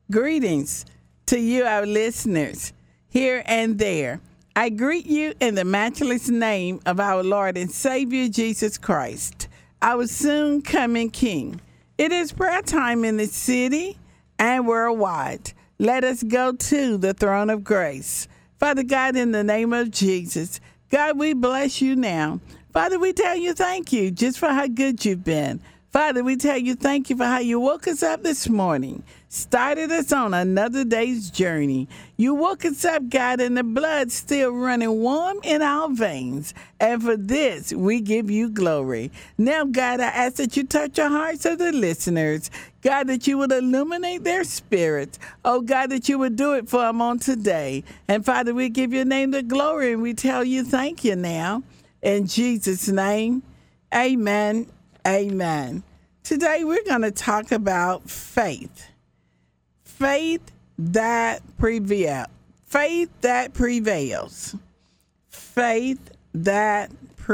Greetings to you, our listeners, here and there. I greet you in the matchless name of our Lord and Savior Jesus Christ, our soon coming King. It is prayer time in the city and worldwide. Let us go to the throne of grace. Father God, in the name of Jesus, God, we bless you now. Father, we tell you thank you just for how good you've been. Father, we tell you thank you for how you woke us up this morning, started us on another day's journey. You woke us up, God, and the blood still running warm in our veins. And for this, we give you glory. Now, God, I ask that you touch the hearts of the listeners. God, that you would illuminate their spirits. Oh, God, that you would do it for them on today. And, Father, we give your name the glory, and we tell you thank you now. In Jesus' name, amen. Amen. Today we're going to talk about faith. Faith that prevails. Faith that prevails. Faith that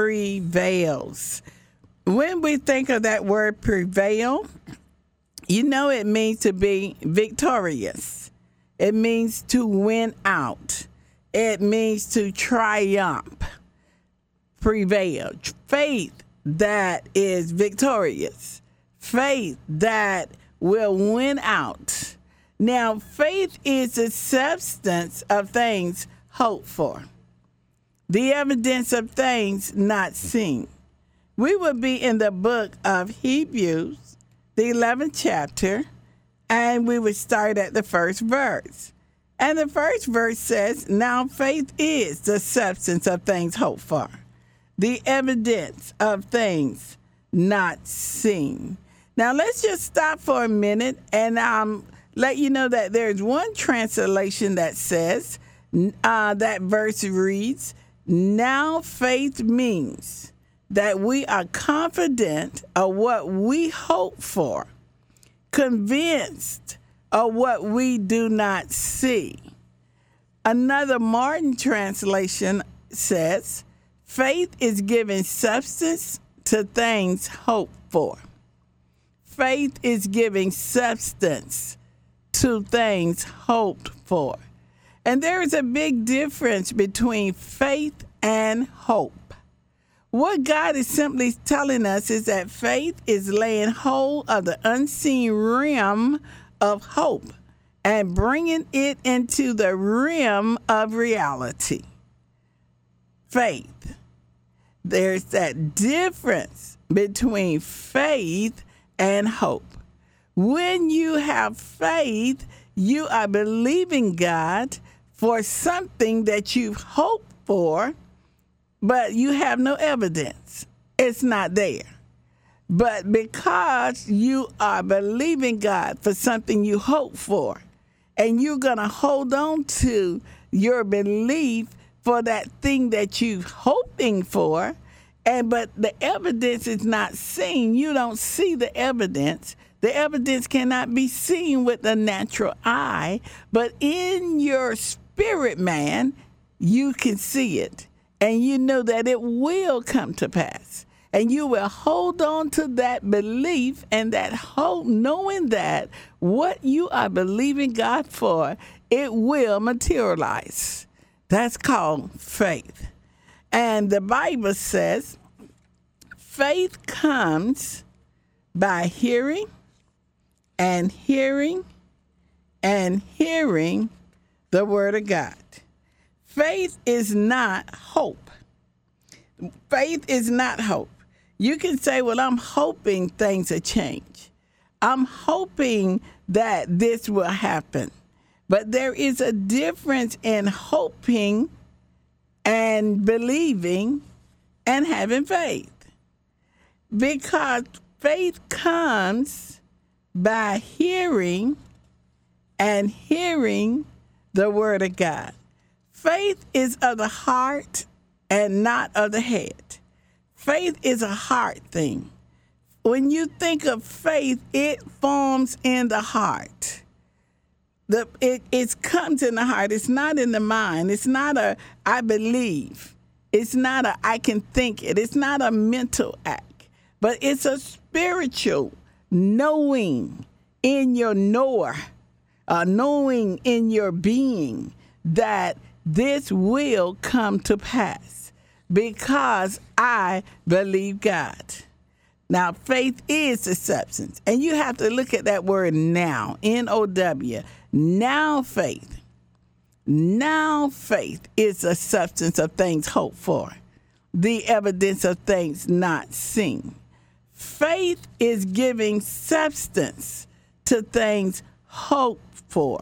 prevails. When we think of that word prevail, you know it means to be victorious. It means to win out. It means to triumph. Prevail. Faith that is victorious. Faith that will win out. Now, faith is the substance of things hoped for, the evidence of things not seen. We will be in the book of Hebrews, the 11th chapter, and we would start at the first verse. And the first verse says, now faith is the substance of things hoped for, the evidence of things not seen. Now, let's just stop for a minute and let you know that there's one translation that says, that verse reads, now faith means that we are confident of what we hope for, convinced of what we do not see. Another Martin translation says, faith is giving substance to things hoped for. Faith is giving substance to things hoped for. And there is a big difference between faith and hope. What God is simply telling us is that faith is laying hold of the unseen realm of hope and bringing it into the realm of reality. Faith. There's that difference between faith and hope. When you have faith, you are believing God for something that you hope for, but you have no evidence. It's not there. But because you are believing God for something you hope for, and you're going to hold on to your belief for that thing that you're hoping for, but the evidence is not seen. You don't see the evidence. The evidence cannot be seen with the natural eye, but in your spirit, man, you can see it. And you know that it will come to pass. And you will hold on to that belief and that hope, knowing that what you are believing God for, it will materialize. That's called faith. And the Bible says, faith comes by hearing and hearing and hearing the word of God. Faith is not hope. Faith is not hope. You can say, well, I'm hoping things will change. I'm hoping that this will happen. But there is a difference in hoping and believing and having faith. Because faith comes by hearing and hearing the word of God. Faith is of the heart and not of the head. Faith is a heart thing. When you think of faith, it forms in the heart. It comes in the heart. It's not in the mind. It's not a I believe. It's not a I can think it. It's not a mental act. But it's a spiritual knowing in your knower. knowing in your being that this will come to pass because I believe God. Now, faith is the substance. And you have to look at that word now, N-O-W. Now faith. Now faith is the substance of things hoped for, the evidence of things not seen. Faith is giving substance to things hoped for.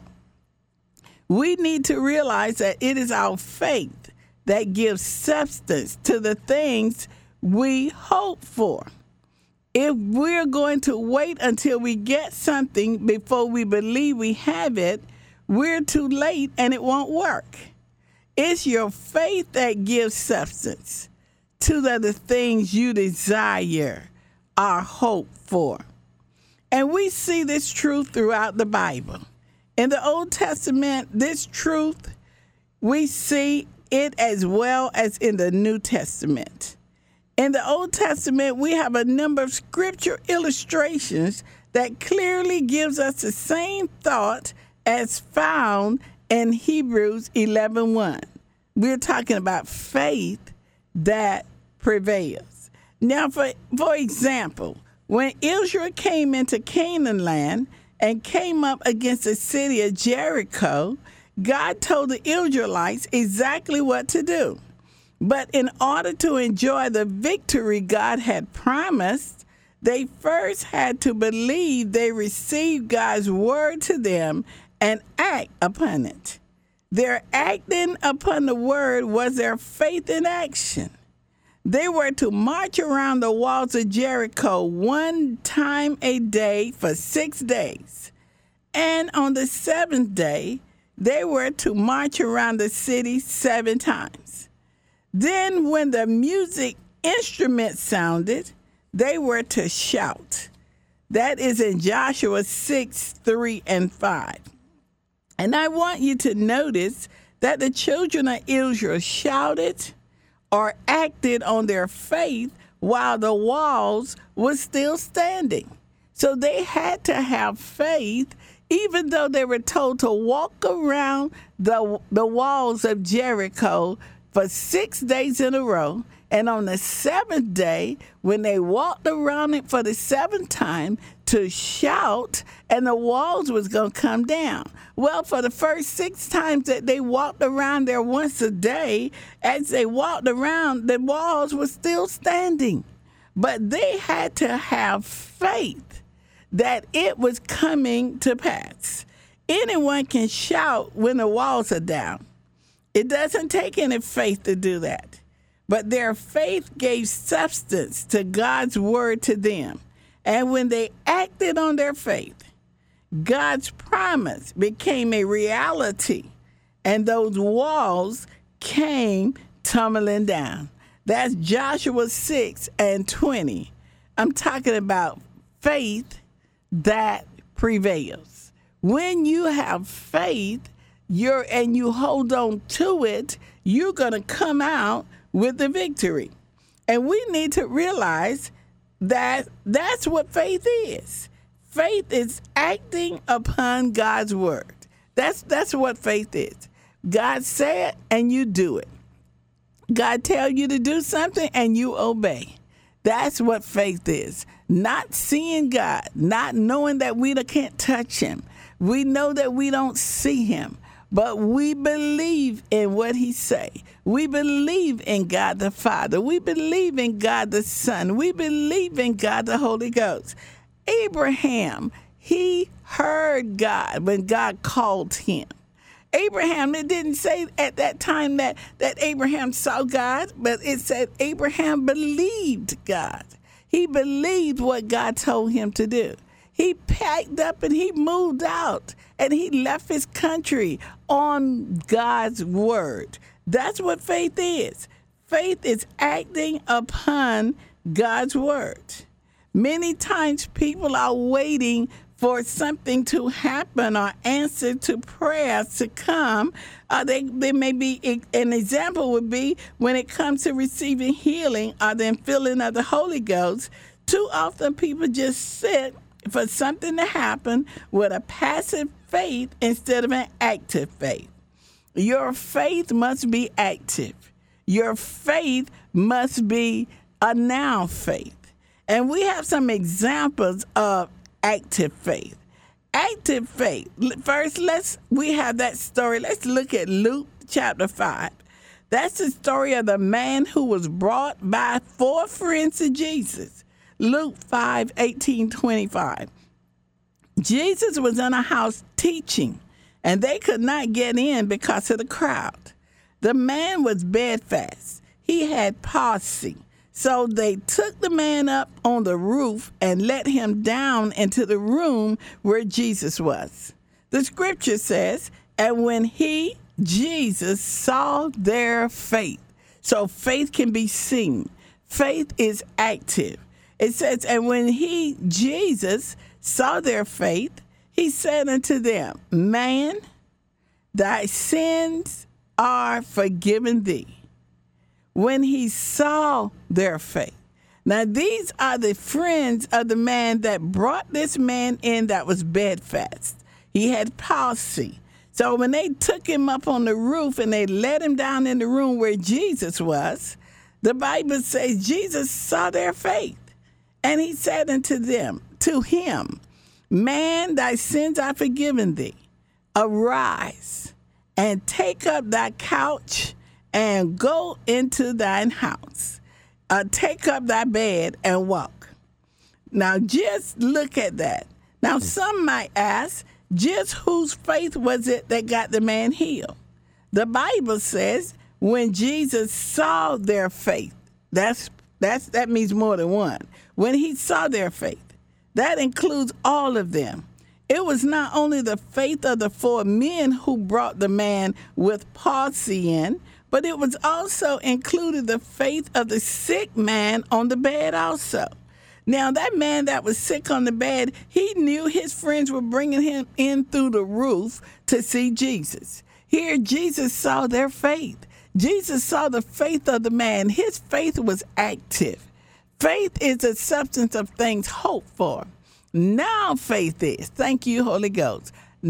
We need to realize that it is our faith that gives substance to the things we hope for. If we're going to wait until we get something before we believe we have it, we're too late and it won't work. It's your faith that gives substance to the things you desire or hope for. And we see this truth throughout the Bible. In the Old Testament, this truth, we see it as well as in the New Testament. In the Old Testament, we have a number of scripture illustrations that clearly gives us the same thought as found in Hebrews 11:1. We're talking about faith that prevails. Now, for example, when Israel came into Canaan land and came up against the city of Jericho, God told the Israelites exactly what to do. But in order to enjoy the victory God had promised, they first had to believe they received God's word to them and act upon it. Their acting upon the word was their faith in action. They were to march around the walls of Jericho one time a day for 6 days. And on the seventh day, they were to march around the city 7 times. Then when the music instrument sounded, they were to shout. That is in Joshua 6:3-5. And I want you to notice that the children of Israel shouted or acted on their faith while the walls were still standing. So they had to have faith, even though they were told to walk around the walls of Jericho for 6 days in a row. And on the seventh day, when they walked around it for the seventh time, to shout, and the walls was going to come down. Well, for the first 6 times that they walked around there once a day, as they walked around, the walls were still standing. But they had to have faith that it was coming to pass. Anyone can shout when the walls are down. It doesn't take any faith to do that. But their faith gave substance to God's word to them. And when they acted on their faith, God's promise became a reality, and those walls came tumbling down. That's Joshua 6:20. I'm talking about faith that prevails. When you have faith, and you hold on to it, you're going to come out with the victory. And we need to realize that that's what faith is. Faith is acting upon God's word. That's what faith is. God said and you do it. God tell you to do something and you obey. That's what faith is. Not seeing God, not knowing that we can't touch him. We know that we don't see him, but we believe in what he say. We believe in God the Father. We believe in God the Son. We believe in God the Holy Ghost. Abraham, he heard God when God called him. Abraham, it didn't say at that time that Abraham saw God, but it said Abraham believed God. He believed what God told him to do. He packed up and he moved out and he left his country on God's word. That's what faith is. Faith is acting upon God's word. Many times people are waiting for something to happen or answer to prayers to come. They may be, an example would be when it comes to receiving healing or the filling of the Holy Ghost. Too often people just sit for something to happen with a passive faith instead of an active faith. Your faith must be active. Your faith must be a now faith. And we have some examples of active faith. Active faith. First, we have that story. Let's look at Luke chapter 5. That's the story of the man who was brought by 4 friends to Jesus. Luke 5:18-25. Jesus was in a house teaching, and they could not get in because of the crowd. The man was bedfast. He had palsy. So they took the man up on the roof and let him down into the room where Jesus was. The scripture says, and when Jesus, saw their faith. So faith can be seen. Faith is active. It says, and when Jesus, saw their faith, he said unto them, man, thy sins are forgiven thee. When he saw their faith. Now, these are the friends of the man that brought this man in that was bedfast. He had palsy. So when they took him up on the roof and they let him down in the room where Jesus was, the Bible says Jesus saw their faith. And he said unto him, man, thy sins are forgiven thee. Arise and take up thy couch and go into thine house. Take up thy bed and walk. Now, just look at that. Now, some might ask, just whose faith was it that got the man healed? The Bible says when Jesus saw their faith, that means more than one. When he saw their faith, that includes all of them. It was not only the faith of the 4 men who brought the man with palsy in, but it was also included the faith of the sick man on the bed also. Now, that man that was sick on the bed, he knew his friends were bringing him in through the roof to see Jesus. Here, Jesus saw their faith. Jesus saw the faith of the man. His faith was active. Faith is the substance of things hoped for. Now faith is, thank you, Holy Ghost.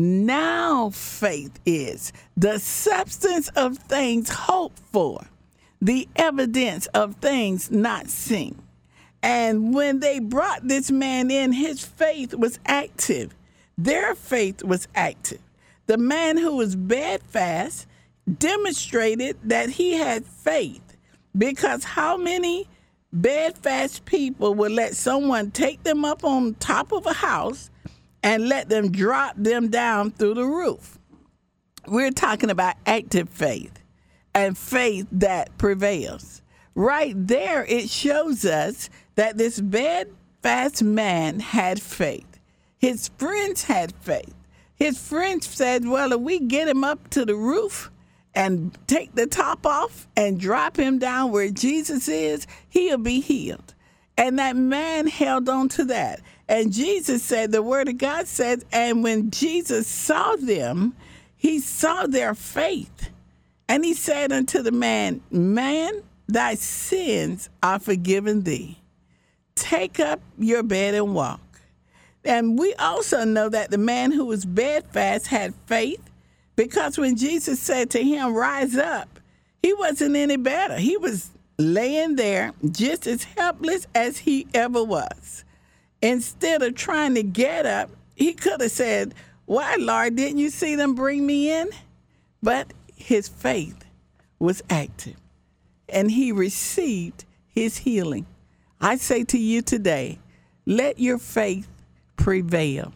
Now faith is the substance of things hoped for, the evidence of things not seen. And when they brought this man in, his faith was active. Their faith was active. The man who was bedfast demonstrated that he had faith, because how many bedfast people would let someone take them up on top of a house and let them drop them down through the roof? We're talking about active faith and faith that prevails. Right there, it shows us that this bedfast man had faith. His friends had faith. His friends said, well, if we get him up to the roof and take the top off and drop him down where Jesus is, he'll be healed. And that man held on to that. And Jesus said, the word of God said, and when Jesus saw them, he saw their faith. And he said unto the man, man, thy sins are forgiven thee. Take up your bed and walk. And we also know that the man who was bedfast had faith, because when Jesus said to him, rise up, he wasn't any better. He was laying there just as helpless as he ever was. Instead of trying to get up, he could have said, why, Lord, didn't you see them bring me in? But his faith was active, and he received his healing. I say to you today, let your faith prevail.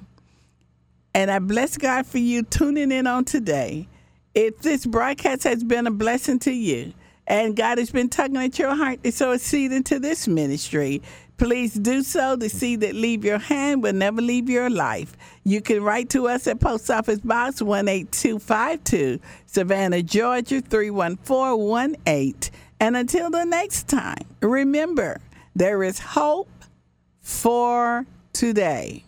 And I bless God for you tuning in on today. If this broadcast has been a blessing to you, and God has been tugging at your heart to sow a seed into this ministry, please do so. The seed that leave your hand will never leave your life. You can write to us at Post Office Box 18252, Savannah, Georgia 31418. And until the next time, remember, there is hope for today.